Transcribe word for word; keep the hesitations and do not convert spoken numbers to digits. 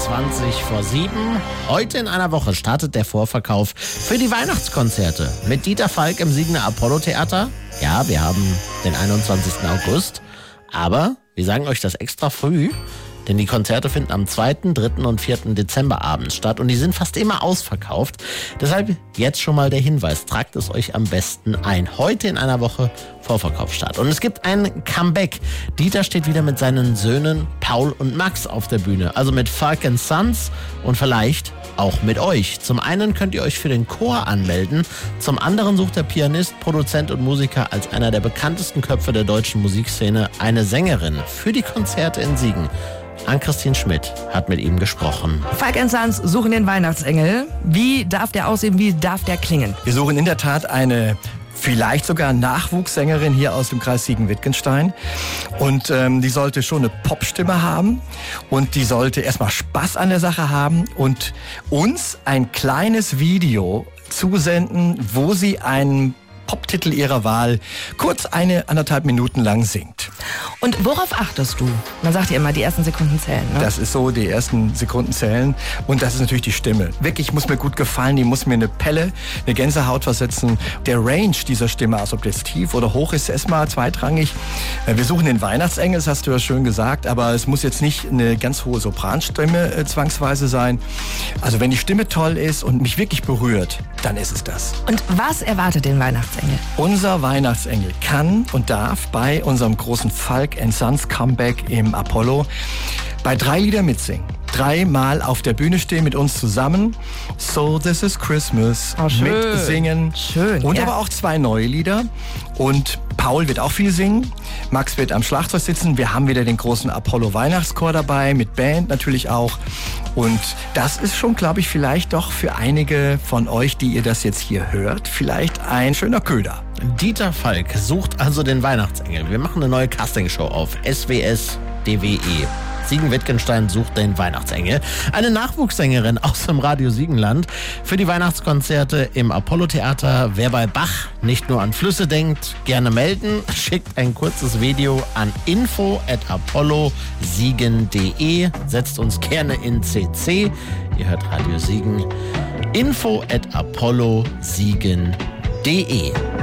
zwanzig vor sieben. Heute in einer Woche startet der Vorverkauf für die Weihnachtskonzerte mit Dieter Falk im Siegener Apollo-Theater. Ja, wir haben den einundzwanzigsten August, aber wir sagen euch das extra früh, denn die Konzerte finden am zweiten, dritten und vierten Dezember abends statt und die sind fast immer ausverkauft. Deshalb jetzt schon mal der Hinweis, tragt es euch am besten ein. Heute in einer Woche Vorverkaufsstart. Und es gibt ein Comeback. Dieter steht wieder mit seinen Söhnen Paul und Max auf der Bühne. Also mit Falk and Sons und vielleicht auch mit euch. Zum einen könnt ihr euch für den Chor anmelden. Zum anderen sucht der Pianist, Produzent und Musiker als einer der bekanntesten Köpfe der deutschen Musikszene eine Sängerin für die Konzerte in Siegen. Ann-Christine Schmidt hat mit ihm gesprochen. Falk and Sons suchen den Weihnachtsengel. Wie darf der aussehen? Wie darf der klingen? Wir suchen in der Tat eine vielleicht sogar Nachwuchssängerin hier aus dem Kreis Siegen-Wittgenstein. Und ähm, die sollte schon eine Popstimme haben und die sollte erstmal Spaß an der Sache haben und uns ein kleines Video zusenden, wo sie einen Poptitel ihrer Wahl kurz eine anderthalb Minuten lang singt. Und worauf achtest du? Man sagt ja immer, die ersten Sekunden zählen, ne? Das ist so, die ersten Sekunden zählen. Und das ist natürlich die Stimme. Wirklich muss mir gut gefallen, die muss mir eine Pelle, eine Gänsehaut versetzen. Der Range dieser Stimme, also ob das tief oder hoch ist, erstmal zweitrangig. Wir suchen den Weihnachtsengel, das hast du ja schön gesagt, aber es muss jetzt nicht eine ganz hohe Sopranstimme äh, zwangsweise sein. Also wenn die Stimme toll ist und mich wirklich berührt, dann ist es das. Und was erwartet den Weihnachtsengel? Unser Weihnachtsengel kann und darf bei unserem großen Falk and Sons Comeback im Apollo bei drei Liedern mitsingen. Dreimal auf der Bühne stehen mit uns zusammen. So This Is Christmas. Oh, schön. Mitsingen. Schön. Und ja. aber auch zwei neue Lieder. Und Paul wird auch viel singen. Max wird am Schlagzeug sitzen. Wir haben wieder den großen Apollo Weihnachtschor dabei, mit Band natürlich auch. Und das ist schon, glaube ich, vielleicht doch für einige von euch, die ihr das jetzt hier hört, vielleicht ein schöner Köder. Dieter Falk sucht also den Weihnachtsengel. Wir machen eine neue Castingshow auf S W S D W E. Siegen-Wittgenstein sucht den Weihnachtsengel. Eine Nachwuchssängerin aus dem Radio Siegenland für die Weihnachtskonzerte im Apollo-Theater. Wer bei Bach nicht nur an Flüsse denkt, gerne melden. Schickt ein kurzes Video an info at apollo siegen punkt de. Setzt uns gerne in C C. Ihr hört Radio Siegen. info at apollo siegen punkt de.